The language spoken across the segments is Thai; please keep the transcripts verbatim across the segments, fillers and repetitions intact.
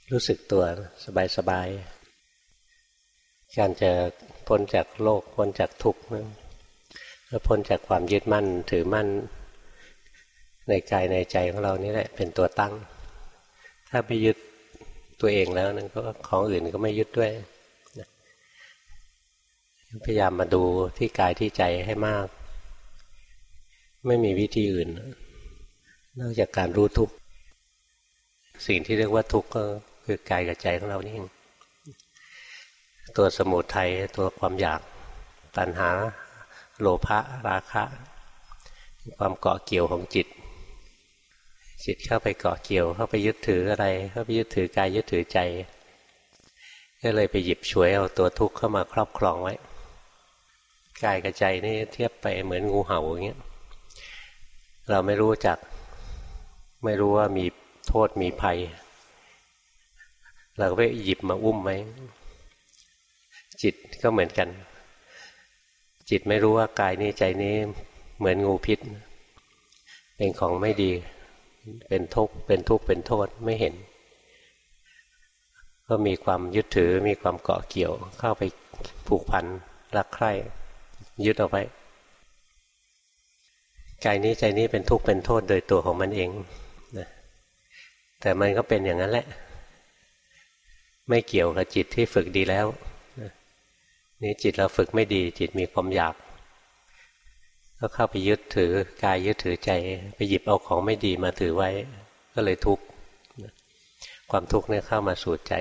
รู้สึกตัวสบายๆการจะพ้นจากโลกพ้นจากทุกข์แล้วพ้นจากความยึดมั่นถือมั่นในกายในใจของเรานี่แหละเป็นตัวตั้งถ้าไม่ยึดตัวเองแล้วนั่นก็ของอื่นก็ไม่ยึดด้วยพยายามมาดูที่กายที่ใจให้มากไม่มีวิธีอื่นนอกจากการรู้ทุกข์สิ่งที่เรียกว่าทุกข์ก็คือกายกับใจของเรานี่เองตัวสมุทัยตัวความอยากตัณหาโลภะราคะความเกาะเกี่ยวของจิตจิตเข้าไปเกาะเกี่ยวเข้าไปยึดถืออะไรเข้าไปยึดถือกายยึดถือใจก็เลยไปหยิบฉวยเอาตัวทุกข์เข้ามาครอบครองไว้กายกับใจนี่เทียบไปเหมือนงูเห่าอย่างเงี้ยเราไม่รู้จักไม่รู้ว่ามีโทษมีภัยเราก็ไปหยิบมาอุ้มไว้จิตก็เหมือนกันจิตไม่รู้ว่ากายนี้ใจนี้เหมือนงูพิษเป็นของไม่ดีเป็นทุกข์เป็นทุกข์เป็นโทษไม่เห็นก็มีความยึดถือมีความเกาะเกี่ยวเข้าไปผูกพันรักใคร่ยึดเอาไว้กายนี้ใจนี้เป็นทุกข์เป็นโทษโดยตัวของมันเองนะแต่มันก็เป็นอย่างนั้นแหละไม่เกี่ยวกับจิตที่ฝึกดีแล้วนะนี่จิตเราฝึกไม่ดีจิตมีความอยากก็เข้าไปยึดถือกายยึดถือใจไปหยิบเอาของไม่ดีมาถือไว้ก็เลยทุกข์ความทุกข์เนี่ยเข้ามาสู่ใจ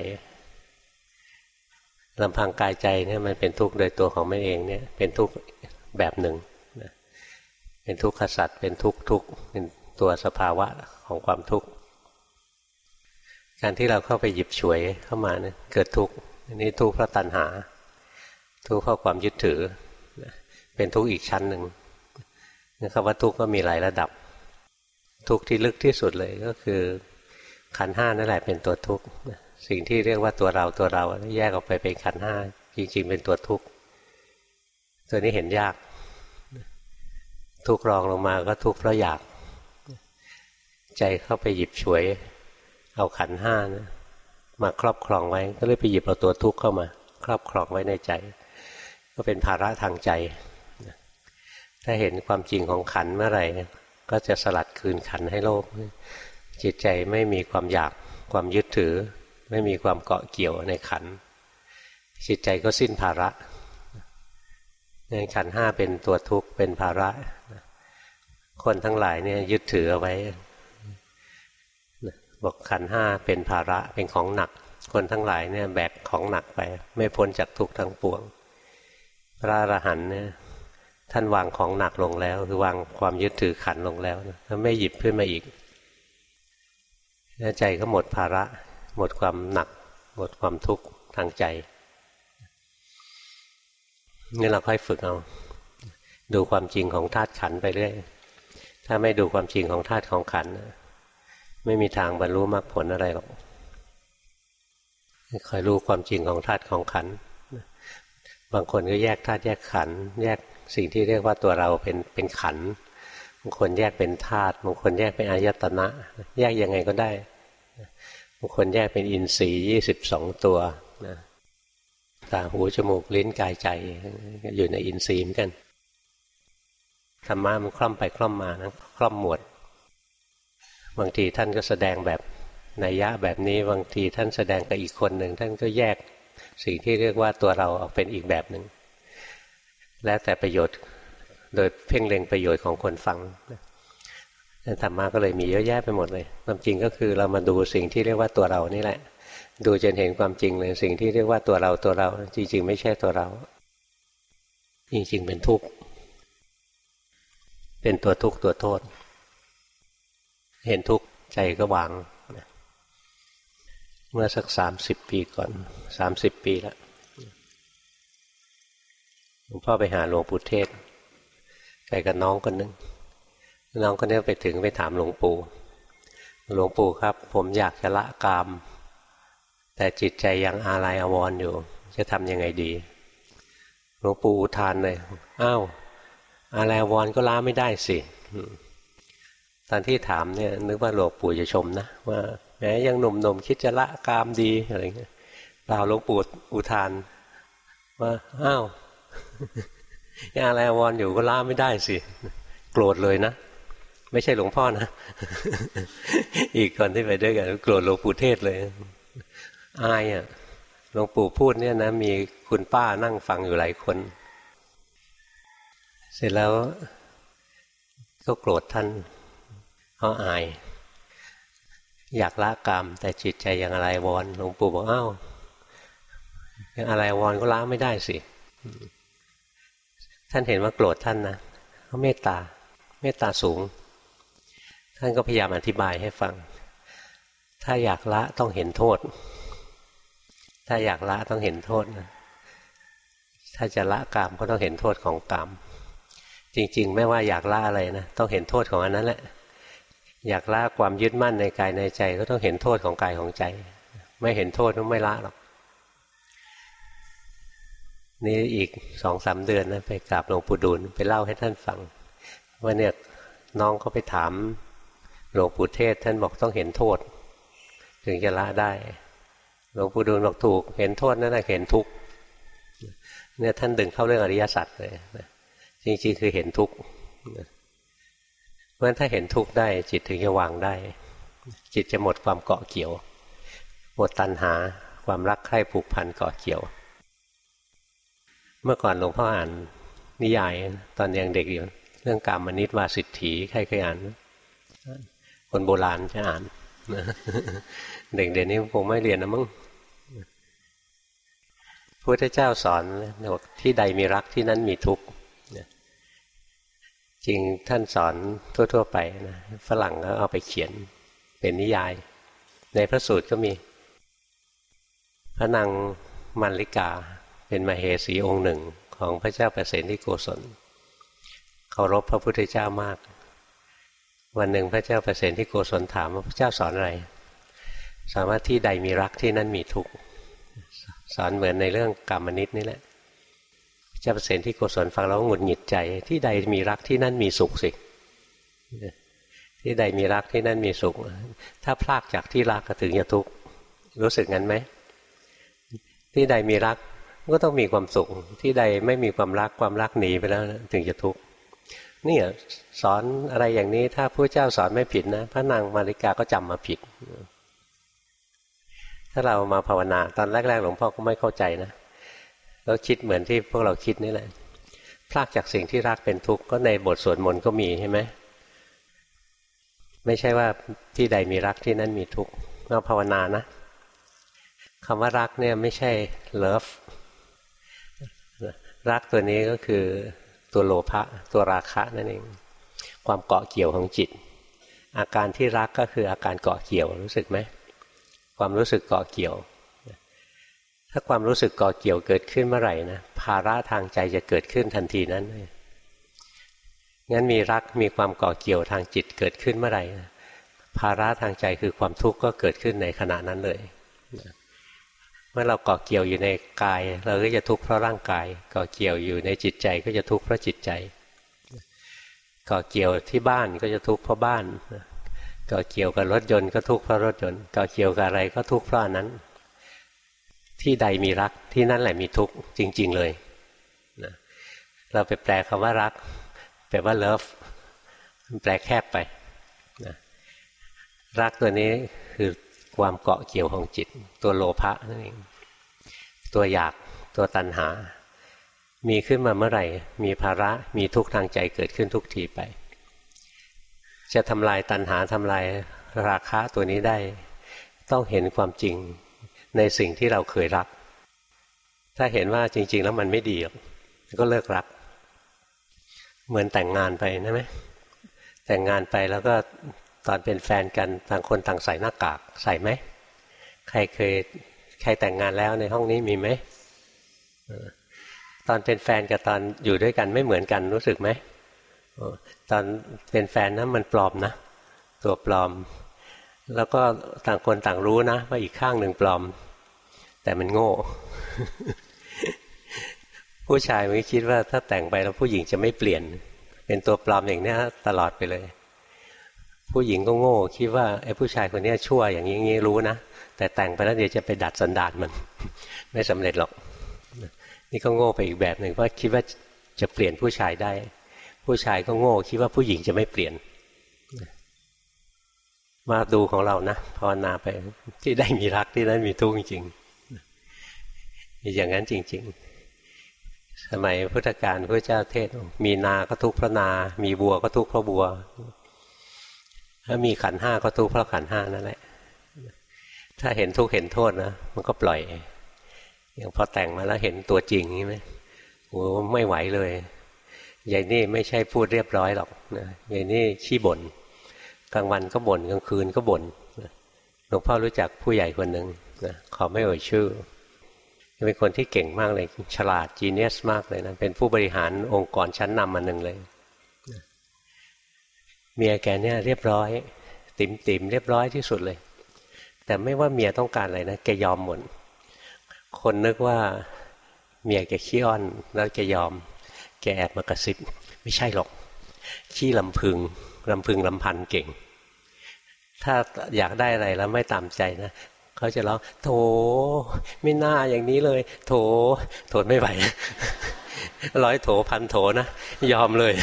ลำพังกายใจเนี่ยมันเป็นทุกข์โดยตัวของมันเองเนี่ยเป็นทุกข์แบบหนึ่งเป็นทุกขสัตว์เป็นทุกข์ทุกข์เป็นตัวสภาวะของความทุกข์การที่เราเข้าไปหยิบฉวยเข้ามาเนี่ยเกิดทุกข์อันนี้ทุกข์เพราะตัณหาทุกข์เพราะความยึดถือเป็นทุกข์อีกชั้นหนึ่งคำว่าทุกข์ก็มีหลายระดับทุกข์ที่ลึกที่สุดเลยก็คือขันธ์ห้านั่นแหละเป็นตัวทุกข์สิ่งที่เรียกว่าตัวเราตัวเราแยกออกไปเป็นขันธ์ห้าจริงๆเป็นตัวทุกข์ตัวนี้เห็นยากทุกข์รองลงมาก็ทุกข์เพราะอยากใจเข้าไปหยิบฉวยเอาขันธ์ห้านะมาครอบครองไว้ก็เลยไปหยิบเอาตัวทุกข์เข้ามาครอบครองไว้ในใจก็เป็นภาระทางใจถ้าเห็นความจริงของขันธ์เมื่อไหร่ก็จะสลัดคืนขันธ์ให้โลกจิตใจไม่มีความอยากความยึดถือไม่มีความเกาะเกี่ยวในขันธ์จิตใจก็สิ้นภาระในขันธ์ห้าเป็นตัวทุกข์เป็นภาระคนทั้งหลายเนี่ยยึดถือเอาไว้บอกขันธ์ห้าเป็นภาระเป็นของหนักคนทั้งหลายเนี่ยแบกของหนักไปไม่พ้นจากทุกข์ทั้งปวงพระอรหันต์เนี่ยท่านวางของหนักลงแล้วคือวางความยึดถือขันธ์ลงแล้วนะไม่หยิบขึ้นมาอีกใจก็หมดภาระหมดความหนักหมดความทุกข์ทางใจนี่เราค่อยฝึกเอาดูความจริงของธาตุขันธ์ไปเรื่อยถ้าไม่ดูความจริงของธาตุของขันธ์ไม่มีทางบรรลุมรรคผลอะไรหรอกคอยรู้ความจริงของธาตุของขันธ์บางคนก็แยกธาตุแยกขันธ์แยกสิ่งที่เรียกว่าตัวเราเป็นเป็นขันธ์บางคนแยกเป็นธาตุบางคนแยกเป็นอายตนะแยกยังไงก็ได้บางคนแยกเป็นอินทรีย์ยี่สิบสองตัวนะตาหูจมูกลิ้นกายใจอยู่ในอินทรีย์เหมือนกันธรรมะมันคล่อมไปคล่อมมานะคล่อมหมวดบางทีท่านก็แสดงแบบนัยยะแบบนี้บางทีท่านแสดงกับอีกคนหนึ่งท่านก็แยกสิ่งที่เรียกว่าตัวเราออกเป็นอีกแบบหนึ่งแล้วแต่ประโยชน์โดยเพ่งเล็งประโยชน์ของคนฟังธรรมะก็เลยมีเยอะแยะไปหมดเลยความจริงก็คือเรามาดูสิ่งที่เรียกว่าตัวเรานี่แหละดูจนเห็นความจริงเลยสิ่งที่เรียกว่าตัวเราตัวเราจริงๆไม่ใช่ตัวเราจริงๆเป็นทุกข์เป็นตัวทุกข์ตัวโทษเห็นทุกข์ใจก็วางเมื่อสักสามสิบปีก่อนสามสิบปีแล้วหลวงพ่อไปหาหลวงปู่เทศไปกับน้องคนนึงน้องคนนี้ไปถึงไปถามหลวงปู่หลวงปู่ครับผมอยากจะละกามแต่จิตใจยังอาลัยอาวรณ์อยู่จะทำยังไงดีหลวงปู่อุทานเลยอ้าวอาลัยอาวรณ์ก็ละไม่ได้สิตอนที่ถามเนี่ยนึกว่าหลวงปู่จะชมนะว่าแหมยังหนุ่มๆคิดจะละกามดีอะไรเงี้ยเปล่าหลวงปู่อุทานว่าอ้าวยังอะไรวอนอยู่ก็ละไม่ได้สิโกรธเลยนะไม่ใช่หลวงพ่อนะอีกคนที่ไปด้วยกันโกรธหลวงปู่เทศเลยอายอ่ะหลวงปู่พูดเนี่ยนะมีคุณป้านั่งฟังอยู่หลายคนเสร็จแล้วก็โกรธท่านเพราะอายอยากละกรรมแต่จิตใจยังอะไรวอนหลวงปู่บอกอ้าวยังอะไรวอนก็ละไม่ได้สิท่านเห็นว่าโกรธท่านนะเขาเมตตาเมตตาสูงท่านก็พยายามอธิบายให้ฟังถ้าอยากละต้องเห็นโทษถ้าอยากละต้องเห็นโทษนะถ้าจะละกามก็ต้องเห็นโทษของกามจริงๆไม่ว่าอยากละอะไรนะต้องเห็นโทษของอันนั้นแหละอยากละความยึดมั่นในกายในใจก็ต้องเห็นโทษของกายของใจไม่เห็นโทษก็ไม่ละหรอกนี่อีกสองสามเดือนนะไปกราบหลวงปู่ดูลไปเล่าให้ท่านฟังว่าเนี่ยน้องเขาไปถามหลวงปู่เทศท่านบอกต้องเห็นโทษถึงจะละได้หลวงปู่ดูลบอกถูกเห็นโทษนั่นแหละเห็นทุกข์เนี่ยท่านดึงเข้าเรื่องอริยสัจเลยจริงๆคือเห็นทุกข์เพราะฉะนั้นถ้าเห็นทุกข์ได้จิตถึงจะวางได้จิตจะหมดความเกาะเกี่ยวหมดตัณหาความรักใคร่ผูกพันเกาะเกี่ยวเมื่อก่อนหลวงพ่ออ่านนิยายตอนยังเด็กอยู่เรื่องกามนิตวาสิทธิใครเคยอ่านคนโบราณจะอ่านเด็กเดี๋ยวนี้คงไม่เรียนนะมั้งพระพุทธเจ้าสอนบอกที่ใดมีรักที่นั้นมีทุกข์จริงท่านสอนทั่วๆไปนะฝรั่งก็เอาไปเขียนเป็นนิยายในพระสูตรก็มีพระนางมัลลิกาเป็นมเหสีองค์หนึ่งของพระเจ้าประเสนที่โกศลเคารพพระพุทธเจ้ามากวันหนึ่งพระเจ้าประเสนที่โกศลถามว่าพระเจ้าสอนอะไรสอนว่าที่ใดมีรักที่นั่นมีทุกข์สอนเหมือนในเรื่องกามนิตนี่แหละพระเจ้าประเสนที่โกศลฟังแล้วหงุดหงิดใจที่ใดมีรักที่นั่นมีสุขสิที่ใดมีรักที่นั่นมีสุขถ้าพลากจากที่รักก็ถึงจะทุกข์รู้สึกงั้นไหมที่ใดมีรักก็ต้องมีความสุขที่ใดไม่มีความรักความรักหนีไปแล้วถึงจะทุกข์นี่สอนอะไรอย่างนี้ถ้าพระเจ้าสอนไม่ผิดนะพระนางมาริกาก็จำมาผิดถ้าเรามาภาวนาตอนแรกๆหลวงพ่อก็ไม่เข้าใจนะแล้วคิดเหมือนที่พวกเราคิดนี่แหละพลากจากสิ่งที่รักเป็นทุกข์ก็ในบทสวดมนต์ก็มีใช่ไหมไม่ใช่ว่าที่ใดมีรักที่นั่นมีทุกข์เราภาวนานะคำว่ารักเนี่ยไม่ใช่ love รักตัวนี้ก็คือตัวโลภะตัวราคะนั่นเองความเกาะเกี่ยวของจิตอาการที่รักก็คืออาการเกาะเกี่ยวรู้สึกไหมความรู้สึกเกาะเกี่ยวถ้าความรู้สึกเกาะเกี่ยวเกิดขึ้นเมื่อไหร่นะภาระทางใจจะเกิดขึ้นทันทีนั้นงั้นมีรักมีความเกาะเกี่ยวทางจิตเกิดขึ้นเมื่อไหร่ภาระทางใจคือความทุกข์ก็เกิดขึ้นในขณะนั้นเลยเมื่อเราเกาะเกี่ยวอยู่ในกายเราก็จะทุกข์เพราะร่างกายเกาะเกี่ยวอยู่ในจิตใจก็จะทุกข์เพราะจิตใจเกาะเกี่ยวที่บ้านก็จะทุกข์เพราะบ้านเกาะเกี่ยวกับรถยนต์ก็ทุกข์เพราะรถยนต์เกาะเกี่ยวกับอะไรก็ทุกข์เพราะนั้นที่ใดมีรักที่นั่นแหละมีทุกข์จริงๆเลยนะเราไปแปลคำว่ารักแปลว่า love แปลแคบไปนะรักตัวนี้คือความเกาะเกี่ยวของจิตตัวโลภะนั่นเองตัวอยากตัวตัณหามีขึ้นมาเมื่อไหร่มีภาระมีทุกข์ทางใจเกิดขึ้นทุกทีไปจะทำลายตัณหาทำลายราคะตัวนี้ได้ต้องเห็นความจริงในสิ่งที่เราเคยรักถ้าเห็นว่าจริงๆแล้วมันไม่ดีก็เลิกรักเหมือนแต่งงานไปนะไหมแต่งงานไปแล้วก็ตอนเป็นแฟนกันต่างคนต่างใส่หน้ากากใส่ไหมใครเคยใครแต่งงานแล้วในห้องนี้มีไหมตอนเป็นแฟนกับตอนอยู่ด้วยกันไม่เหมือนกันรู้สึกไหมตอนเป็นแฟนนะมันปลอมนะตัวปลอมแล้วก็ต่างคนต่างรู้นะว่าอีกข้างหนึ่งปลอมแต่มันโง่ ผู้ชายมันคิดว่าถ้าแต่งไปแล้วผู้หญิงจะไม่เปลี่ยนเป็นตัวปลอมอย่างนี้ตลอดไปเลยผู้หญิงก็โง่คิดว่าไอ้ผู้ชายคนนี้ชั่วอย่างนี้อย่างนี้รู้นะแต่แต่งไปแล้วเดี๋ยวจะไปดัดสันดานมันไม่สำเร็จหรอกนี่ก็โง่ไปอีกแบบหนึ่งเพราะคิดว่าจะเปลี่ยนผู้ชายได้ผู้ชายก็โง่คิดว่าผู้หญิงจะไม่เปลี่ยนมาดูของเรานะภาวนาไปที่ได้มีรักที่ได้มีทุกข์จริงๆอย่างนั้นจริงๆสมัยพุทธกาลพระเจ้าเทศมีนาก็ทุกข์เพราะนามีบัวก็ทุกข์เพราะบัวถ้ามีขันธ์ห้าก็ทุกข์เพราะขันธ์ห้านั่นแหละถ้าเห็นทุกข์เห็นโทษนะมันก็ปล่อยอย่างพอแต่งมาแล้วเห็นตัวจริงใช่ไหมโอ้ไม่ไหวเลยยายนี่ไม่ใช่พูดเรียบร้อยหรอกนะยายนี่ขี้บ่นกลางวันก็บ่นกลางคืนก็บ่นหลวงพ่อรู้จักผู้ใหญ่คนหนึ่งนะขอไม่เอ่ยชื่อเป็นคนที่เก่งมากเลยฉลาดจีเนียสมากเลยนะเป็นผู้บริหารองค์กรชั้นนำอันหนึ่งเลยเมียแกเนี่ยเรียบร้อยติ๋มติ๋มเรียบร้อยที่สุดเลยแต่ไม่ว่าเมียต้องการอะไรนะแกยอมหมดคนนึกว่าเมียแกขี้อ้อนแล้วแกยอมแกแอบมากระซิบไม่ใช่หรอกขี้ลำพึงลำพึงลำพันเก่งถ้าอยากได้อะไรแล้วไม่ตามใจนะเขาจะร้องโถไม่น่าอย่างนี้เลยโถทนไม่ไหวร้อยโถพันโถนะยอมเลย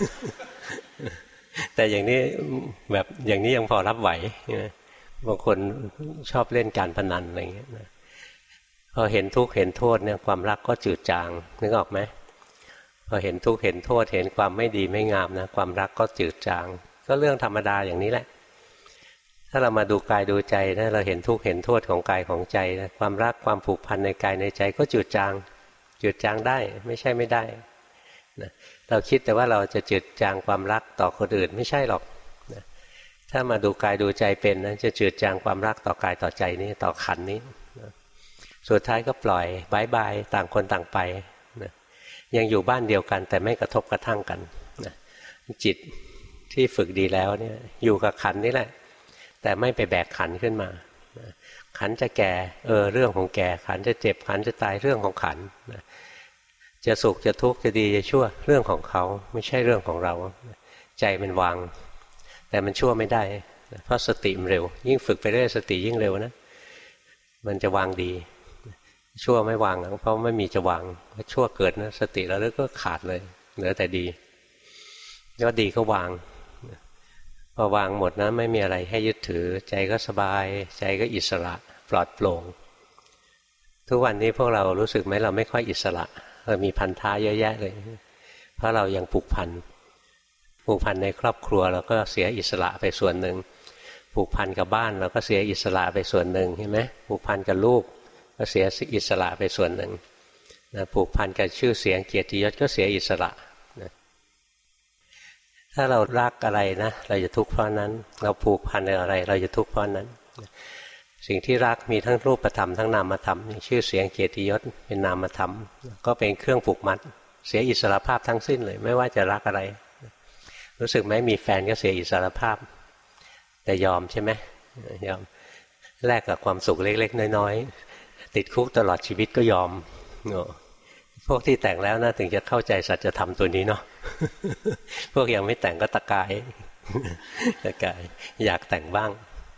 แต่อย่างนี้แบบอย่างนี้ยังพอรับไหวบางคนชอบเล่นการพนันอะไรอย่างเงี้ยพอเห็นทุกข์เห็นโทษเนี่ยความรักก็จืดจางนึกออกไหมพอเห็นทุกข์เห็นโทษเห็นความไม่ดีไม่งามนะความรักก็จืดจางก็เรื่องธรรมดาอย่างนี้แหละถ้าเรามาดูกายดูใจนะเราเห็นทุกข์เห็นโทษของกายของใจนะความรักความผูกพันในกายในใจก็จืดจางจืดจางได้ไม่ใช่ไม่ได้นะเราคิดแต่ว่าเราจะจืดจางความรักต่อคนอื่นไม่ใช่หรอกนะถ้ามาดูกายดูใจเป็นนะจะจืดจางความรักต่อกายต่อใจนี้ต่อขันนี้นะสุดท้ายก็ปล่อยบายบายต่างคนต่างไปนะยังอยู่บ้านเดียวกันแต่ไม่กระทบกระทั่งกันนะจิตที่ฝึกดีแล้วเนี่ยอยู่กับขันนี่แหละแต่ไม่ไปแบกขันขึ้นมานะขันจะแก่เออเรื่องของแก่ขันจะเจ็บขันจะตายเรื่องของขันนะจะสุขจะทุกข์จะดีจะชั่วเรื่องของเขาไม่ใช่เรื่องของเราใจมันวางแต่มันชั่วไม่ได้เพราะสติมันเร็วยิ่งฝึกไปเรื่อยสติยิ่งเร็วนะมันจะวางดีชั่วไม่วางเพราะไม่มีจะวางชั่วเกิดนะสติแล้วก็ขาดเลยเหลือแต่ดีก็ดีก็วางพอวางหมดนะไม่มีอะไรให้ยึดถือใจก็สบายใจก็อิสระปลอดโปร่งทุกวันนี้พวกเรารู้สึกไหมเราไม่ค่อยอิสระเรามีพันธะเยอะแยะเลยเพราะเรายังผูกพันผูกพันในครอบครัวเราก็เสียอิสระไปส่วนหนึ่งผูกพันกับบ้านเราก็เสียอิสระไปส่วนหนึ่งใช่ไหมผูกพันกับลูกก็เสียอิสระไปส่วนหนึ่งนะผูกพันกับชื่อเสียงเกียรติยศก็เสียอิสระนะถ้าเรารักอะไรนะเราจะทุกข์เพราะนั้นเราผูกพันในอะไรเราจะทุกข์เพราะนั้นนะสิ่งที่รักมีทั้งรูปธรรมทั้งนามธรรมชื่อเสียงเกียรติยศเป็นนามธรรมก็เป็นเครื่องผูกมัดเสียอิสรภาพทั้งสิ้นเลยไม่ว่าจะรักอะไรรู้สึกไหมมีแฟนก็เสียอิสรภาพแต่ยอมใช่ไหมยอมแลกกับความสุขเล็กๆน้อยๆติดคุกตลอดชีวิตก็ยอมพวกที่แต่งแล้วนะถึงจะเข้าใจสัจธรรมตัวนี้เนาะพวกยังไม่แต่งก็ตะกายตะกายอยากแต่งบ้าง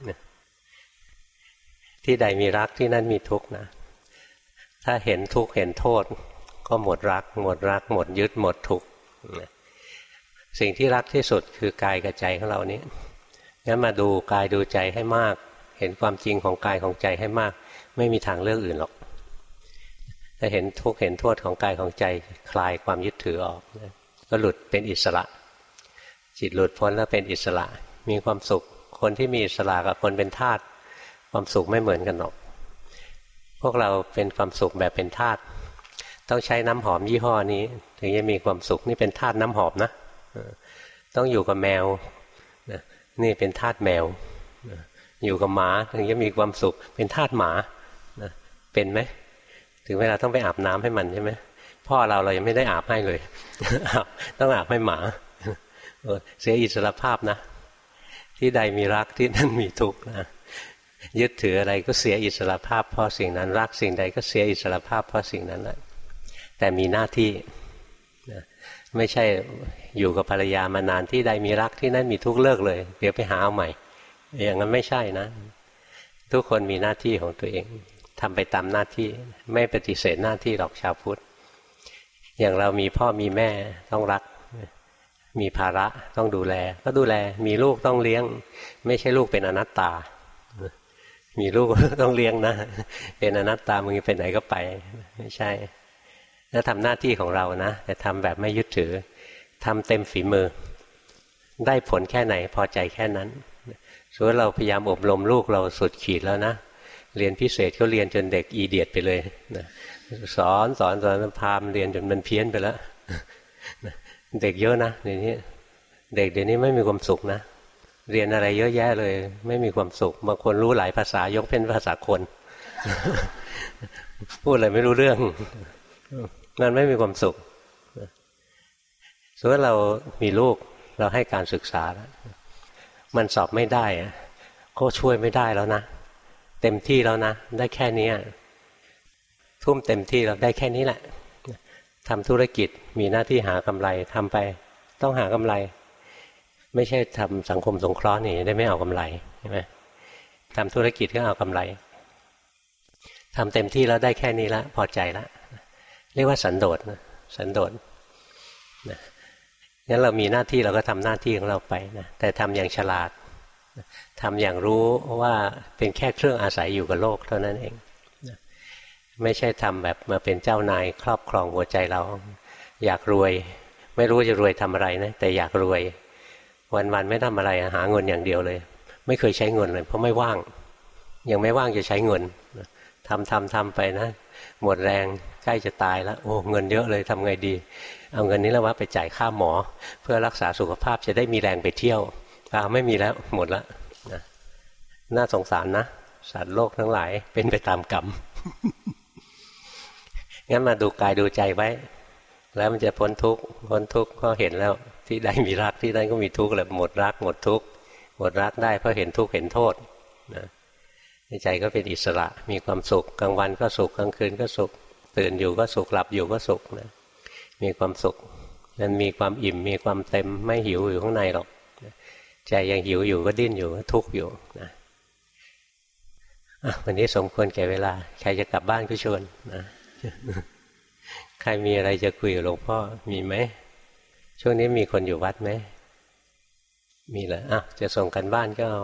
ที่ใดมีรักที่นั่นมีทุกข์นะถ้าเห็นทุกข์เห็นโทษก็หมดรักหมดรักหมดยึดหมดทุกข์สิ่งที่รักที่สุดคือกายกับใจของเรานี้งั้นมาดูกายดูใจให้มากเห็นความจริงของกายของใจให้มากไม่มีทางเลือกอื่นหรอกถ้าเห็นทุกข์เห็นโทษของกายของใจคลายความยึดถือออกก็หลุดเป็นอิสระจิตหลุดพ้นแล้วเป็นอิสระมีความสุขคนที่มีอิสระกับคนเป็นทาสความสุขไม่เหมือนกันหรอกพวกเราเป็นความสุขแบบเป็นทาสต้องใช้น้ำหอมยี่ห้อนี้ถึงจะมีความสุขนี่เป็นทาสน้ำหอมนะต้องอยู่กับแมวนี่เป็นทาสแมวอยู่กับหมาถึงจะมีความสุขเป็นทาสหมาเป็นไหมถึงเวลาต้องไปอาบน้ำให้มันใช่ไหมพ่อเราเรายังไม่ได้อาบให้เลยต้องอาบให้หมาเสียอิสรภาพนะที่ใดมีรักที่นั่นมีทุกข์นะยึดถืออะไรก็เสียอิสรภาพเพราะสิ่งนั้นรักสิ่งใดก็เสียอิสรภาพเพราะสิ่งนั้นแหละแต่มีหน้าที่นะไม่ใช่อยู่กับภรรยามานานที่ใดมีรักที่นั่นมีทุกข์เลิกเลยเดี๋ยวไปหาเอาใหม่อย่างนั้นไม่ใช่นะทุกคนมีหน้าที่ของตัวเองทำไปตามหน้าที่ไม่ปฏิเสธหน้าที่หรอกชาวพุทธอย่างเรามีพ่อมีแม่ต้องรักมีภาระต้องดูแลก็ดูแลมีลูกต้องเลี้ยงไม่ใช่ลูกเป็นอนัตตามีลูกต้องเลี้ยงนะเป็นอนัตตามึงไปไหนก็ไปไม่ใช่แล้วทำหน้าที่ของเรานะแต่ทำแบบไม่ยึดถือทำเต็มฝีมือได้ผลแค่ไหนพอใจแค่นั้นส่วนเราพยายามอบรมลูกเราสุดขีดแล้วนะเรียนพิเศษก็เรียนจนเด็กอีเดียดไปเลยนะสอนสอนสอนพามเรียนจนมันเพี้ยนไปแล้วเด็กเยอะนะเดี๋ยวนี้เด็กเดี๋ยวนี้ไม่มีความสุขนะเรียนอะไรเยอะแยะเลยไม่มีความสุขบางคนรู้หลายภาษายกเป็นภาษาคนพูดอะไรไม่รู้เรื่องมันไม่มีความสุขส่วนเรามีลูกเราให้การศึกษาแล้วมันสอบไม่ได้ก็ช่วยไม่ได้แล้วนะเต็มที่แล้วนะได้แค่นี้ทุ่มเต็มที่เราได้แค่นี้แหละทำธุรกิจมีหน้าที่หากำไรทำไปต้องหากำไรไม่ใช่ทำสังคมสงเคราะห์นี่ได้ไม่เอากำไรใช่ไหมทำธุรกิจก็เอากำไรทำเต็มที่แล้วได้แค่นี้แล้วพอใจแล้วเรียกว่าสันโดษนะสันโดษนะงั้นเรามีหน้าที่เราก็ทำหน้าที่ของเราไปนะแต่ทำอย่างฉลาดทำอย่างรู้ว่าเป็นแค่เครื่องอาศัยอยู่กับโลกเท่านั้นเองนะไม่ใช่ทำแบบมาเป็นเจ้านายครอบครองหัวใจเราอยากรวยไม่รู้จะรวยทำอะไรนะแต่อยากรวยวันๆไม่ทำอะไรหาเงินอย่างเดียวเลยไม่เคยใช้เงินเลยเพราะไม่ว่างยังไม่ว่างจะใช้เงินทำทำทำไปนะหมดแรงใกล้จะตายแล้วโอ้เงินเยอะเลยทำไงดีเอาเงินนี้แล้วว่าไปจ่ายค่าหมอเพื่อรักษาสุขภาพจะได้มีแรงไปเที่ยวอ้าวไม่มีแล้วหมดแล้วนะน่าสงสารนะสัตว์โลกทั้งหลายเป็นไปตามกรรม งั้นมาดูกายดูใจไว้แล้วมันจะพ้นทุกข์พ้นทุกข์เพราะเห็นแล้วที่ใดมีรักที่นั่นก็มีทุกข์แหละหมดรักหมดทุกข์หมดรักได้เพราะเห็นทุกข์เห็นโทษนะใจก็เป็นอิสระมีความสุขกลางวันก็สุขกลางคืนก็สุขตื่นอยู่ก็สุขหลับอยู่ก็สุขนะมีความสุขมันมีความอิ่มมีความเต็มไม่หิวอยู่ข้างในหรอกใจยังหิวอยู่ก็ดิ้นอยู่ก็ทุกข์อยู่นะวันนี้สมควรแก่เวลาใครจะกลับบ้านก็ชวนนะใครมีอะไรจะคุยกับหลวงพ่อมีไหมช่วงนี้มีคนอยู่วัดไหมมีเหรออ้าวจะส่งกันบ้านก็เอา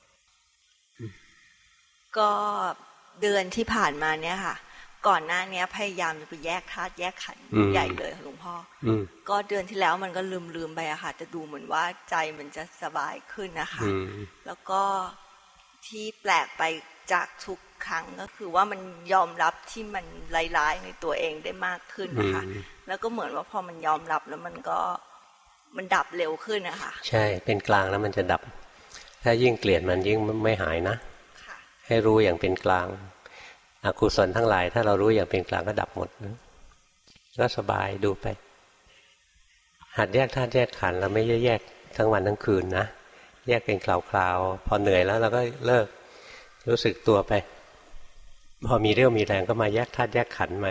ก็เดือนที่ผ่านมาเนี่ยค่ะก่อนหน้านี้พยายามจะไปแยกธาตุแยกขันธ์ใหญ่เลยหลวงพ่อก็เดือนที่แล้วมันก็ลืมลืมไปอะค่ะจะดูเหมือนว่าใจมันจะสบายขึ้นนะคะแล้วก็ที่แปลกไปจากทุกครั้งก็คือว่ามันยอมรับที่มันร้ายๆในตัวเองได้มากขึ้นนะคะแล้วก็เหมือนว่าพอมันยอมรับแล้วมันก็มันดับเร็วขึ้นนะคะใช่เป็นกลางแล้วมันจะดับถ้ายิ่งเกลียดมันยิ่งไม่หายนะให้รู้อย่างเป็นกลางอกุศลทั้งหลายถ้าเรารู้อย่างเป็นกลางก็ดับหมดนะก็สบายดูไปหัดแยกธาตุแยกขันธ์เราไม่ได้แยกทั้งวันทั้งคืนนะแยกเป็นคราวๆพอเหนื่อยแล้วเราก็เลิกรู้สึกตัวไปพอมีเรี่ยวมีแรงก็มาแยกธาตุแยกขันธ์ใหม่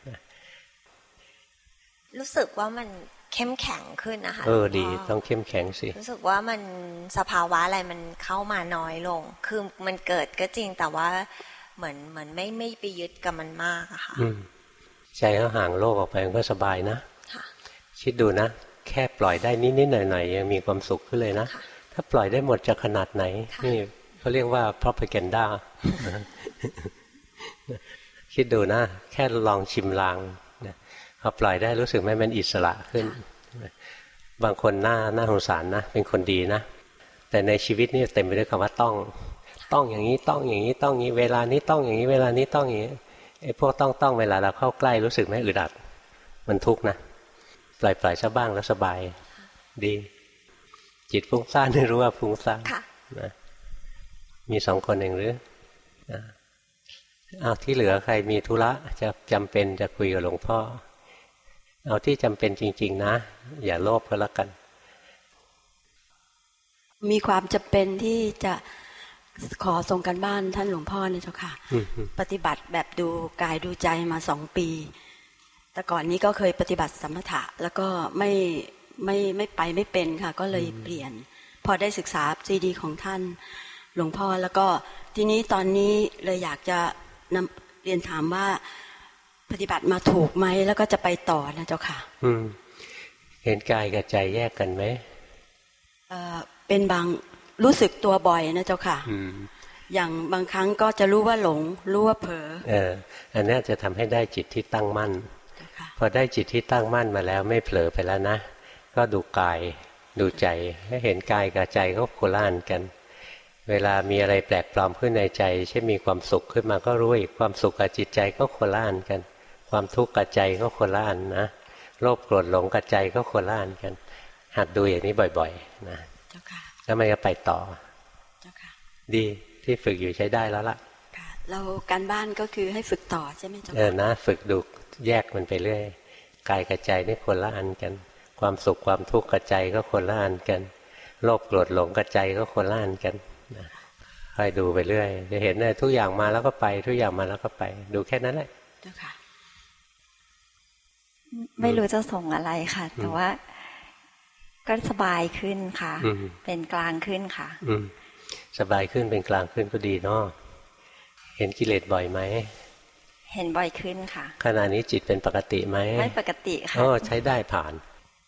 รู้สึกว่ามันเข้มแข็งขึ้นนะคะเออดีต้องเข้มแข็งสิรู้สึกว่ามันสภาวะอะไรมันเข้ามาน้อยลงคือมันเกิดก็จริงแต่ว่าเหมือนเหมือนไม่ไม่ไปยึดกับมันมากอะค่ะใจก็ห่างโลกออกไปมันก็สบายนะคิดดูนะแค่ปล่อยได้นิดๆหน่อยๆยังมีความสุขขึ้นเลยนะถ้าปล่อยได้หมดจะขนาดไหนนี่เขาเรียกว่า propaganda คิดดูนะแค่ลองชิมลางพอปล่อยได้รู้สึกไหมมันอิสระขึ้นบางคนหน้าหน้าสงสารนะเป็นคนดีนะแต่ในชีวิตนี่เต็มไปด้วยคำว่าต้องต้องอย่างนี้ต้องอย่างนี้ต้องอย่างนี้เวลานี้ต้องอย่างนี้เวลานี้ต้องอย่างนี้ไอ้พวกต้องต้องเวลาเราเข้าใกล้รู้สึกไหมอึดอัดมันทุกข์นะปล่อยปล่อยซะบ้างแล้วสบายดีจิตฟุ้งซ่านไม่รู้ว่าฟุ้งซ่านนะมีสองคนเองหรืออ้าวที่เหลือใครมีธุระจะจำเป็นจะคุยกับหลวงพ่อเอาที่จำเป็นจริงๆนะอย่าโลภก็แล้วกันมีความจำเป็นที่จะขอส่งกันบ้านท่านหลวงพ่อนะเจ้าค่ะปฏิบัติแบบดูกายดูใจมาสองปีแต่ก่อนนี้ก็เคยปฏิบัติสมถะแล้วก็ไม่ไม่ไม่ไปไม่เป็นค่ะก็เลยเปลี่ยนพอได้ศึกษาซีดีของท่านหลวงพ่อแล้วก็ทีนี้ตอนนี้เลยอยากจะนำเรียนถามว่าปฏิบัติมาถูกไหมแล้วก็จะไปต่อนะเจ้าค่ะอืมเห็นกายกับใจแยกกันไหมเอ่อเป็นบางรู้สึกตัวบ่อยนะเจ้าค่ะอืมอย่างบางครั้งก็จะรู้ว่าหลงรู้ว่าเผลอเอออันนี้จะทำให้ได้จิตที่ตั้งมั่นพอได้จิตที่ตั้งมั่นมาแล้วไม่เผลอไปแล้วนะก็ดูกายดูใจให้เห็นกายกับใจเขาโคล่านกันเวลามีอะไรแปลกปลอมขึ้นในใจเช่นมีความสุขขึ้นมาก็รู้อีกความสุขกับจิตใจก็โคล่านกันความทุกข์กับใจก็โคล่านนะโลภโกรธหลงกับใจก็โคล่านกันหัดดูอย่างนี้บ่อยๆนะแล้วมันจะไปต่อดีที่ฝึกอยู่ใช้ได้แล้วล่ะเราการบ้านก็คือให้ฝึกต่อใช่ไหมเจ้าค่ะเออนะฝึกดูแยกมันไปเรื่อยกายกับใจนี่คนละอันกันความสุขความทุกข์กับใจก็คนละอันกันโลภโกรธหลงกับใจก็คนละอันกันนะค่อยดูไปเรื่อยจะเห็นเลยทุกอย่างมาแล้วก็ไปทุกอย่างมาแล้วก็ไปดูแค่นั้นแหละเจ้าค่ะไม่รู้จะส่งอะไรค่ะแต่ว่าก็สบายขึ้นค่ะเป็นกลางขึ้นค่ะสบายขึ้นเป็นกลางขึ้นก็ดีเนาะเห็นกิเลสบ่อยไหมเห็นบ่อยขึ้นค่ะขณะนี้จิตเป็นปกติไหมไม่ปกติค่ะอ๋อใช้ได้ผ่าน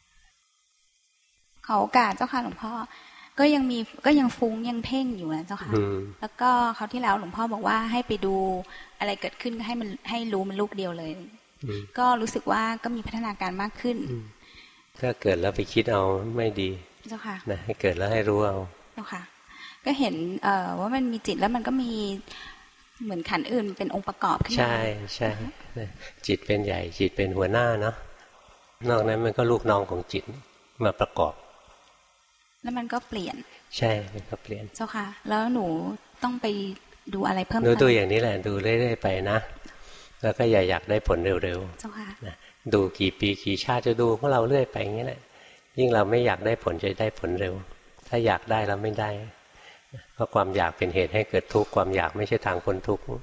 ขอโอกาสเจ้าค่ะหลวงพ่อก็ยังมีก็ยังฟุ้งยังเพ่งอยู่นะเจ้าค่ะแล้วก็คราวที่แล้วหลวงพ่อบอกว่าให้ไปดูอะไรเกิดขึ้นก็ให้มันให้รู้มันลูกเดียวเลยก็รู้สึกว่าก็มีพัฒนาการมากขึ้นถ้าเกิดแล้วไปคิดเอาไม่ดีเจ้าค่ะนะให้เกิดแล้วให้รู้เอาเจ้าค่ะก็เห็นเอ่อว่ามันมีจิตแล้วมันก็มีเหมือนขันธ์อื่นเป็นองค์ประกอบขึ้นมาใช่ใช่จิตเป็นใหญ่จิตเป็นหัวหน้าเนาะนอกนั้นมันก็ลูกน้องของจิตมาประกอบแล้วมันก็เปลี่ยนใช่มันก็เปลี่ยนเจ้าค่ะแล้วหนูต้องไปดูอะไรเพิ่มเติมดูอย่างนี้แหละดูเรื่อยๆไปนะแล้วก็อย่าอยากได้ผลเร็วๆเจ้าค่ะนะดูกี่ปีกี่ชาติจะดูของเราเรื่อยไปอย่างนี้แหละยิ่งเราไม่อยากได้ผลจะได้ผลเร็วถ้าอยากได้แล้วไม่ได้เพราะความอยากเป็นเหตุให้เกิดทุกข์ความอยากไม่ใช่ทางพ้นทุกข์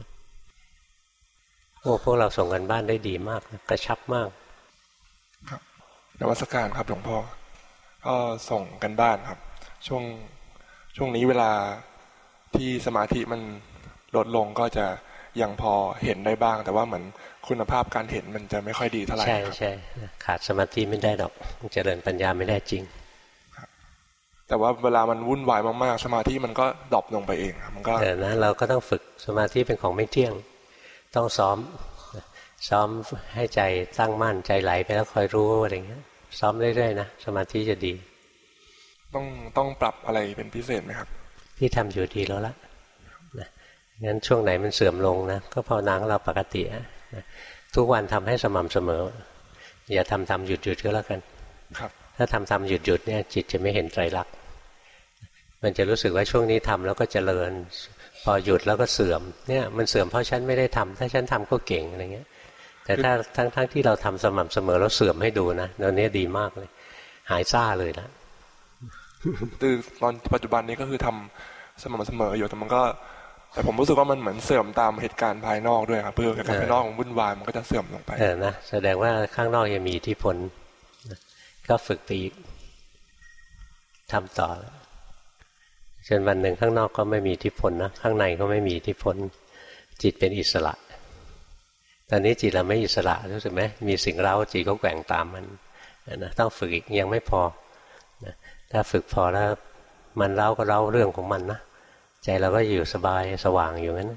โอ้พวกเราส่งกันบ้านได้ดีมากกระชับมากครับนมัสการครับหลวงพ่อก็ส่งกันบ้านครับช่วงช่วงนี้เวลาที่สมาธิมันลดลงก็จะยังพอเห็นได้บ้างแต่ว่าเหมือนคุณภาพการเห็นมันจะไม่ค่อยดีเท่าไหร่ใช่ใช่ขาดสมาธิไม่ได้หรอกเจริญปัญญาไม่ได้จริงแต่ว่าเวลามันวุ่นวายมากๆสมาธิมันก็ดรอปลงไปเองมันก็เออนะเราก็ต้องฝึกสมาธิเป็นของไม่เที่ยงต้องซ้อมซ้อมให้ใจตั้งมั่นใจไหลไปแล้วคอยรู้อะไรเงี้ยซ้อมเรื่อยๆนะสมาธิจะดีต้องต้องปรับอะไรเป็นพิเศษไหมครับที่ทำอยู่ดีแล้วละนะงั้นช่วงไหนมันเสื่อมลงนะก็ภาวนาของเราปกตินะทุกวันทำให้สม่ำเสมออย่าทำทำหยุดหยุดก็แล้วกันครับถ้าทำทำหยุดหยุดเนี่ยจิตจะไม่เห็นไตรลักษณ์มันจะรู้สึกว่าช่วงนี้ทำแล้วก็เจริญพอหยุดแล้วก็เสื่อมเนี่ยมันเสื่อมเพราะฉันไม่ได้ทำถ้าฉันทำก็เก่งอะไรเงี้ยแต่ถ้าทั้งทั้งที่เราทำสม่ำเสมอแล้วเสื่อมให้ดูนะตอนนี้ดีมากเลยหายซ่าเลยนะคือตอนปัจจุบันนี้ก็คือทำสม่ำเสมออยู่แต่มันก็แต่ผมรู้สึกว่ามันเหมือนเสื่อมตามเหตุการณ์ภายนอกด้วยครับเพื่อเหตุการณ์ภายนอกของวุ่นวายมันก็จะเสื่อมลงไปเออนะแสดงว่าข้างนอกยังมีอิทธิพลก็ฝึกไปอีกทำต่อจนวันหนึ่งข้างนอกก็ไม่มีอิทธิพลนะข้างในก็ไม่มีอิทธิพลจิตเป็นอิสระตอนนี้จิตเราไม่อิสระรู้สึกไหมมีสิ่งเร้าจิตก็แกว่งตามมันนะต้องฝึกอีกยังไม่พอนะถ้าฝึกพอแล้วมันเร้าก็เร้าเรื่องของมันนะใจเราก็อยู่สบายสว่างอยู่งั้น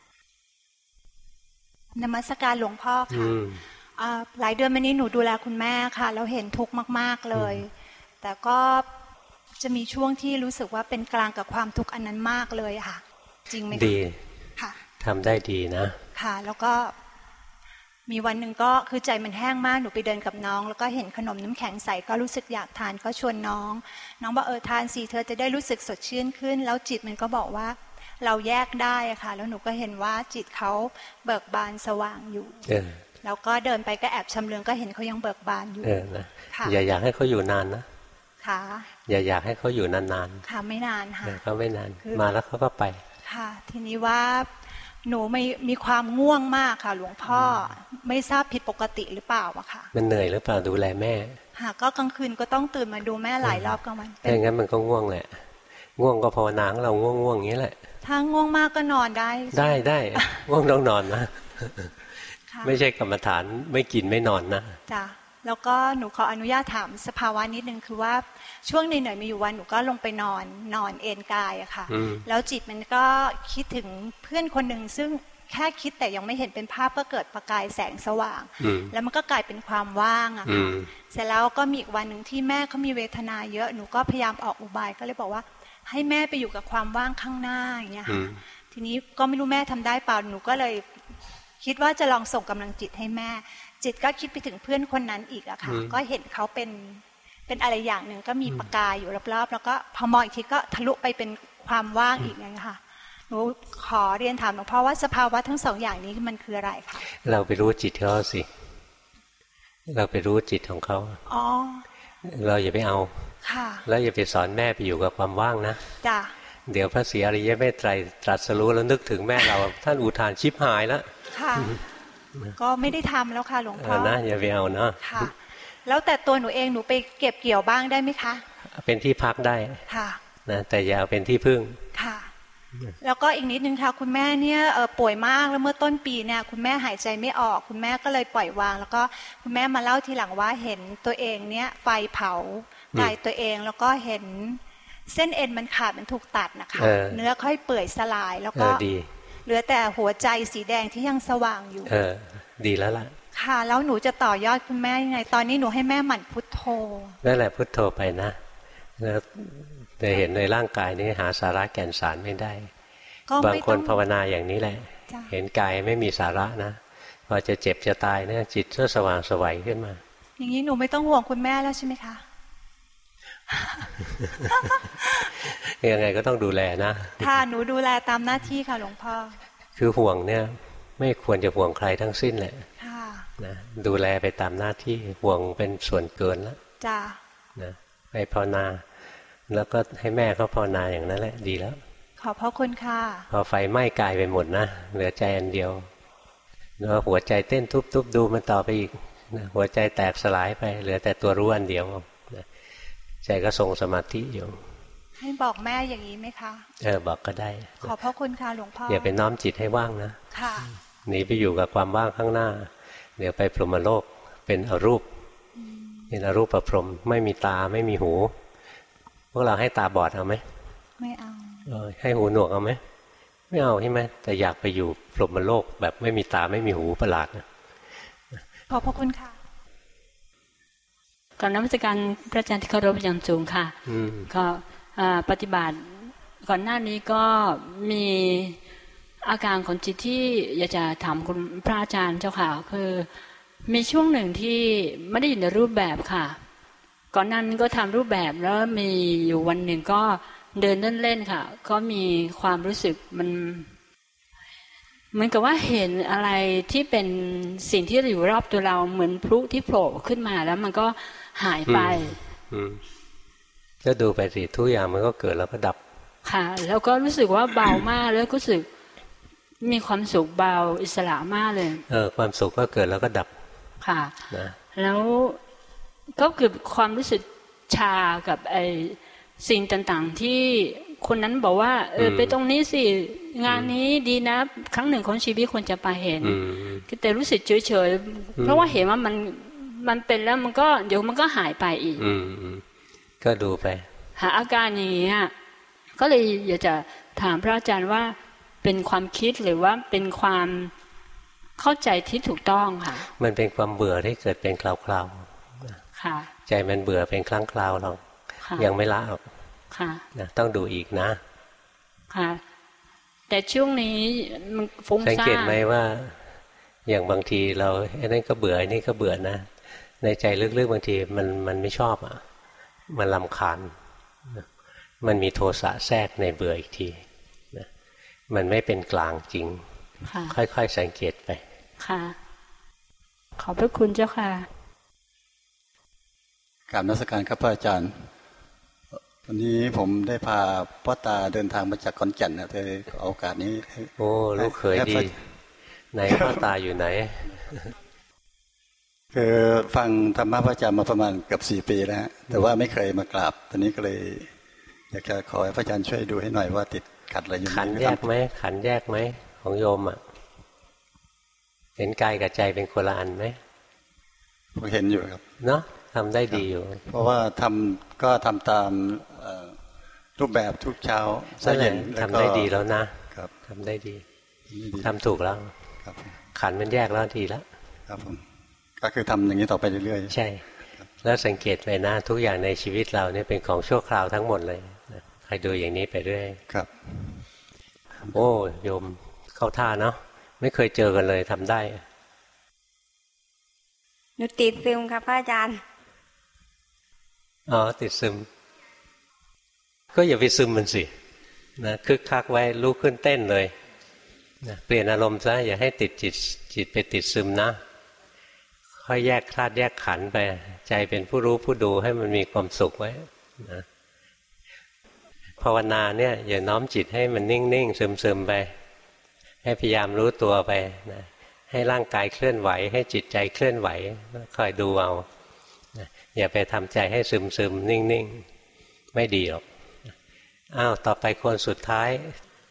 นมัสการหลวงพ่อค่ะหลายเดือนมานี้หนูดูแลคุณแม่ค่ะแล้วเห็นทุกข์มากๆเลยแต่ก็จะมีช่วงที่รู้สึกว่าเป็นกลางกับความทุกข์อันนั้นมากเลยค่ะจริงไหมคะดีค่ะทำได้ดีนะค่ะแล้วก็มีวันหนึ่งก็คือใจมันแห้งมากหนูไปเดินกับน้องแล้วก็เห็นขนมน้ำแข็งใสก็รู้สึกอยากทานก็ชวนน้องน้องบอกเออทานสิเธอจะได้รู้สึกสดชื่นขึ้นแล้วจิตมันก็บอกว่าเราแยกได้อะค่ะแล้วหนูก็เห็นว่าจิตเขาเบิกบานสว่างอยู่แล้วก็เดินไปก็แอบชำเลืองก็เห็นเขายังเบิกบานอยู่อย่าอยากให้เขาอยู่นานนะค่ะอย่าอยากให้เขาอยู่นานๆค่ะไม่นานค่ะเขาไม่นานมาแล้วเขาก็ไปค่ะทีนี้ว่าหนูไม่มีความง่วงมากค่ะหลวงพ่อไม่ทราบผิดปกติหรือเปล่าอะค่ะมันเหนื่อยหรือเปล่าดูแลแม่หากก็กลางคืนก็ต้องตื่นมาดูแม่หลายรอบกลางวันเป็นงั้นมันก็ง่วงแหละง่วงก็ภาวนาของเราง่วงง่วงอย่างนี้แหละถ้าง่วงมากก็นอนได้ได้ได้ง่วงต้องนอนนะไม่ใช่กรรมฐานไม่กินไม่นอนนะจ้ะแล้วก็หนูขออนุญาตถามสภาวะนิดนึงคือว่าช่วงเหนื่อยๆมีอยู่วันหนูก็ลงไปนอนนอนเอนกายอะค่ะแล้วจิตมันก็คิดถึงเพื่อนคนหนึ่งซึ่งแค่คิดแต่ยังไม่เห็นเป็นภาพก็เกิดประกายแสงสว่างแล้วมันก็กลายเป็นความว่างอะค่ะเสร็จแล้วก็มีอีกวันหนึ่งที่แม่เขามีเวทนาเยอะหนูก็พยายามออกอุบายก็เลยบอกว่าให้แม่ไปอยู่กับความว่างข้างหน้าอย่างเงี้ยค่ะทีนี้ก็ไม่รู้แม่ทำได้เปล่าหนูก็เลยคิดว่าจะลองส่งกำลังจิตให้แม่จิตก็คิดไปถึงเพื่อนคนนั้นอีกอะค่ะก็เห็นเขาเป็นเป็นอะไรอย่างหนึ่งก็มีประกายอยู่รอบๆแล้วก็พอมองอีกทีก็ทะลุไปเป็นความว่างอีกไงค่ะหนูขอเรียนถามหลวงพ่อว่าสภาวะทั้งสองอย่างนี้มันคืออะไรคะเราไปรู้จิตเขาสิเราไปรู้จิตของเขาอ๋อเราอย่าไปเอาค่ะแล้วอย่าไปสอนแม่ไปอยู่กับความว่างนะจ้ะเดี๋ยวพระศรีอริยเมตไตรตรัสรู้แล้วนึกถึงแม่เราท่านอุทานชิบหายแล้วค่ะก็ไม่ได้ทำแล้วค่ะหลวงพ่อนะอย่าไปเอาเนาะค่ะแล้วแต่ตัวหนูเองหนูไปเก็บเกี่ยวบ้างได้ไหมคะเป็นที่พักได้ค่ะนะแต่อย่าเอาเป็นที่พึ่งค่ะแล้วก็อีกนิดนึงค่ะคุณแม่เนี่ยป่วยมากแล้วเมื่อต้นปีเนี่ยคุณแม่หายใจไม่ออกคุณแม่ก็เลยปล่อยวางแล้วก็คุณแม่มาเล่าทีหลังว่าเห็นตัวเองเนี่ยไฟเผากายตัวเองแล้วก็เห็นเส้นเอ็นมันขาดมันถูกตัดนะคะเนื้อค่อยเปื่อยสลายแล้วก็เหลือแต่หัวใจสีแดงที่ยังสว่างอยู่เออดีแล้วล่ะค่ะแล้วหนูจะต่อยอดคุณแม่ยังไงตอนนี้หนูให้แม่หมั่นพุทโธนั่นแหละพุทโธไปนะแล้วจะเห็นในร่างกายนี้หาสาระแก่นสารไม่ได้บางคนภาวนาอย่างนี้แหละเห็นกายไม่มีสาระนะพอจะเจ็บจะตายเนี่ยจิตก็สว่างสวัยขึ้นมาอย่างนี้หนูไม่ต้องห่วงคุณแม่แล้วใช่ไหมคะยังไงก็ต้องดูแลนะค่ะหนูดูแลตามหน้าที่ค่ะหลวงพ่อคือห่วงเนี่ยไม่ควรจะห่วงใครทั้งสิ้นแหละนะดูแลไปตามหน้าที่ห่วงเป็นส่วนเกินแล้วจ้านะไปภาวนาแล้วก็ให้แม่เขาภาวนาอย่างนั้นแหละดีแล้วขอบพระคุณค่ะพอไฟไหม้กายไปหมดนะเหลือใจอันเดียวแล้วหัวใจเต้นทุบๆดูมันต่อไปอีกนะหัวใจแตกสลายไปเหลือแต่ตัวรู้อันเดียวนะใจก็ทรงสมาธิอยู่ให้บอกแม่อย่างนี้ไหมคะเออบอกก็ได้ขอบพระคุณค่ะหลวงพ่ออย่าไปน้อมจิตให้ว่างนะค่ะหนีไปอยู่กับความว่างข้างหน้าเดี๋ยวไปพรหมโลกเป็นอรูปเป็นอรูปประพรหมไม่มีตาไม่มีหูพวกเราให้ตาบอดเอาไหมไม่เอาเออให้หูหนวกเอาไหมไม่เอาใช่ไหมแต่อยากไปอยู่พรหมโลกแบบไม่มีตาไม่มีหูประหลาดนะขอบพระคุณค่ะก่อนนมัสการพระอาจารย์ที่เคารพอย่างสูงค่ะก็ปฏิบัติก่อนหน้านี้ก็มีอาการของจิตที่อยากจะถามคุณพระอาจารย์เจ้าค่ะคือมีช่วงหนึ่งที่ไม่ได้อยู่ในรูปแบบค่ะก่อนนั้นก็ทำรูปแบบแล้วมีอยู่วันหนึ่งก็เดินเล่นๆค่ะก็มีความรู้สึกมันเหมือนกับว่าเห็นอะไรที่เป็นสิ่งที่อยู่รอบตัวเราเหมือนพลุที่โผล่ขึ้นมาแล้วมันก็หายไปก็ดูไปสิทุกอย่างมันก็เกิดแล้วก็ดับค่ะแล้วก็รู้สึกว่าเบามากแล้วก็รู้สึกมีความสุขเบาอิสระมากเลยเออความสุขก็เกิดแล้วก็ดับค่ะนะแล้วก็เกิดความรู้สึกชากับไอสิ่งต่างๆที่คนนั้นบอกว่าเออไปตรงนี้สิงานนี้ดีนะครั้งหนึ่งของชีวิตควรจะไปเห็นแต่รู้สึกเฉยๆเพราะว่าเห็นว่ามันมันเป็นแล้วมันก็เดี๋ยวมันก็หายไปอีกก็ดูไปหาอาการอย่างนี้ก็เลยอยากจะถามพระอาจารย์ว่าเป็นความคิดหรือว่าเป็นความเข้าใจที่ถูกต้องค่ะมันเป็นความเบื่อที่เกิดเป็นคราวๆค่ะใจมันเบื่อเป็นครั้งคราวหรอกยังไม่ละหรอกค่ะนะต้องดูอีกนะค่ะแต่ช่วงนี้มันฟุ้งซ่านสังเกตไหมว่าอย่างบางทีเราไอ้นั่นก็เบื่อไอ้นี่ก็เบื่อนะในใจลึกๆบางทีมันมันไม่ชอบอ่ะมันรำคาญมันมีโทสะแทรกในเบื่ออีกทีนะมันไม่เป็นกลางจริงค่อยๆสังเกตไปค่ะขอบพระคุณเจ้าค่ะกราบนมัสการครับพระอาจารย์วันนี้ผมได้พาพ่อตาเดินทางมาจากขอนแก่นนะเลยเอาโอกาสนี้โอ้ลูกเขยดีไหนพ่อตาอยู่ไหนคือฟังธรรมะพระอาจารย์มาประมาณเกือบสี่ปีแล้วแต่ว่าไม่เคยมากราบตอนนี้ก็เลยอยากจะขอให้พระอาจารย์ช่วยดูให้หน่อยว่าติดขัดอะไรอยู่ไหมขันแยกไหมขันแยกไหมของโยมอ่ะเห็นกายกับใจเป็นคนละอันไหมผมเห็นอยู่ครับเนาะทำได้ดีอยู่เพราะว่าทำก็ทำตามรูปแบบทุกเช้าเย็นทำได้ดีแล้วนะครับทำได้ดีทำถูกแล้วขันมันแยกแล้วดีแล้วครับผมก็คือทำอย่างนี้ต่อไปเรื่อยๆใช่แล้วสังเกตไปนะทุกอย่างในชีวิตเราเนี่ยเป็นของชั่วคราวทั้งหมดเลยใครดูอย่างนี้ไปเรื่อยครับโอ้โยมเข้าท่าเนาะไม่เคยเจอกันเลยทำได้หนูติดซึมครับพระอาจารย์อ๋อติดซึมก็อย่าไปซึมมันสินะคึกคักไว้ลุกขึ้นเต้นเลยนะเปลี่ยนอารมณ์ซะอย่าให้ติดจิตจิตไปติดซึมนะค่อยแยกธาตุแยกขันธ์ไปใจเป็นผู้รู้ผู้ดูให้มันมีความสุขไว้นะภาวนาเนี่ยอย่าน้อมจิตให้มันนิ่งๆซึมๆไปให้พยายามรู้ตัวไปนะให้ร่างกายเคลื่อนไหวให้จิตใจเคลื่อนไหวคอยดูเอาอย่าไปทำใจให้ซึมซึมนิ่งๆไม่ดีหรอกอ้าวต่อไปคนสุดท้าย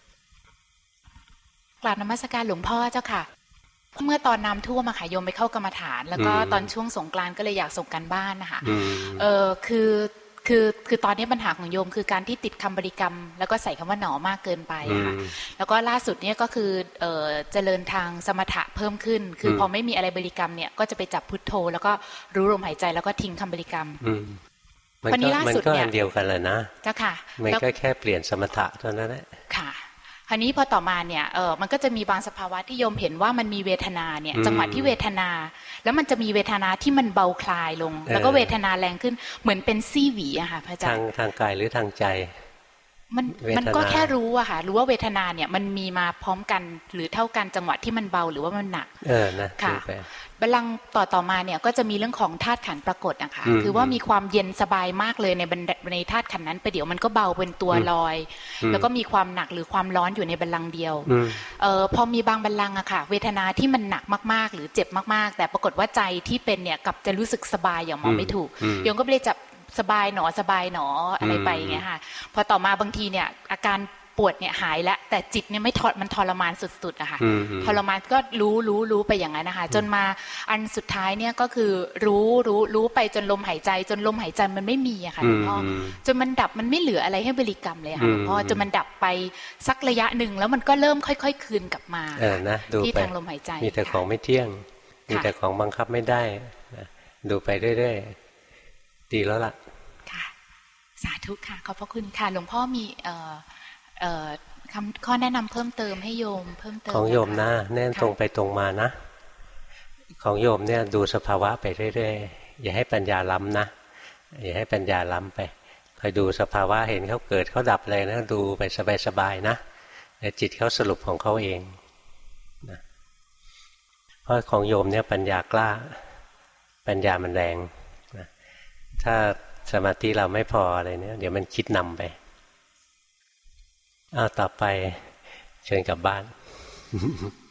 กราบนมัสการหลวงพ่อเจ้าค่ะเมื่อตอนน้ำท่วมอะค่ะโยมไปเข้ากรรมฐานแล้วก็ตอนช่วงสงกรานต์ก็เลยอยากส่งกันบ้านนะคะเออคือคือคือตอนนี้ปัญหาของโยมคือการที่ติดคำบริกรรมแล้วก็ใส่คำว่าหนอมากเกินไปค่ะแล้วก็ล่าสุดเนี่ยก็คือเอ่อเจริญทางสมถะเพิ่มขึ้นคือพอไม่มีอะไรบริกรรมเนี่ยก็จะไปจับพุทโธแล้วก็รู้ลมหายใจแล้วก็ทิ้งคำบริกรรมวันนี้ล่าสุดเนี่ยมันก็อันเดียวกันเลยนะเจ้าค่ะมันก็แค่เปลี่ยนสมถะเท่านั้นแหละค่ะคราวนี้พอต่อมาเนี่ยเออมันก็จะมีบางสภาวะที่โยมเห็นว่ามันมีเวทนาเนี่ยจังหวะที่เวทนาแล้วมันจะมีเวทนาที่มันเบาคลายลงแล้วก็เวทนาแรงขึ้นเหมือนเป็นซี่หวีอะค่ะพระอาจารย์ทางทางกายหรือทางใจมันมันก็แค่รู้อะค่ะรู้ว่าเวทนาเนี่ยมันมีมาพร้อมกันหรือเท่ากันจังหวะที่มันเบาหรือว่ามันหนักเออนะค่ะบัลลังก์ต่อต่อมาเนี่ยก็จะมีเรื่องของธาตุขันธ์ปรากฏนะคะคือว่ามีความเย็นสบายมากเลยในในธาตุขันธ์นั้นไปเดี๋ยวมันก็เบาเป็นตัวลอยแล้วก็มีความหนักหรือความร้อนอยู่ในบัลลังก์เดียวเอ่อพอมีบางบัลลังก์อะค่ะเวทนาที่มันหนักมากๆหรือเจ็บมากๆแต่ปรากฏว่าใจที่เป็นเนี่ยกลับจะรู้สึกสบายอย่างมองไม่ถูกโยมก็เลยจับสบายหนอสบายหนออะไรไปอย่างเงี้ยค่ะพอต่อมาบางทีเนี่ยอาการปวดเนี่ยหายแล้วแต่จิตเนี่ยไม่ทอดมันทรมานสุดๆอะค่ะทรมานก็รู้รู้รู้ไปอย่างนั้นนะคะจนมาอันสุดท้ายเนี่ยก็คือรู้รู้รู้ไปจนลมหายใจจนลมหายใจมันไม่มีอะค่ะหลวงพ่อจนมันดับมันไม่เหลืออะไรให้บริกรรมเลยค่ะหลวงพ่อจนมันดับไปสักระยะหนึ่งแล้วมันก็เริ่มค่อยๆคืนกลับมาที่ทางลมหายใจมีแต่ของไม่เที่ยงมีแต่ของบังคับไม่ได้ดูไปเรื่อยๆดีแล้วล่ะค่ะสาธุค่ะขอบพระคุณค่ะหลวงพ่อมีเอ่อเอ่อคำข้อแนะนำเพิ่มเติมให้โยมเพิ่มเติมของโยมนะแน่นตรงไปตรงมานะของโยมเนี่ยดูสภาวะไปเรื่อยๆอย่าให้ปัญญาล้ำนะอย่าให้ปัญญาล้ำไปคอยดูสภาวะเห็นเขาเกิดเขาดับเลยนะดูไปสบายๆนะแต่จิตเขาสรุปของเขาเองนะเพราะของโยมเนี่ยปัญญากล้าปัญญามันแรงนะถ้าสมาธิเราไม่พออะไรเนี่ยเดี๋ยวมันคิดนำไปอ้าวต่อไปเชิญกลับบ้าน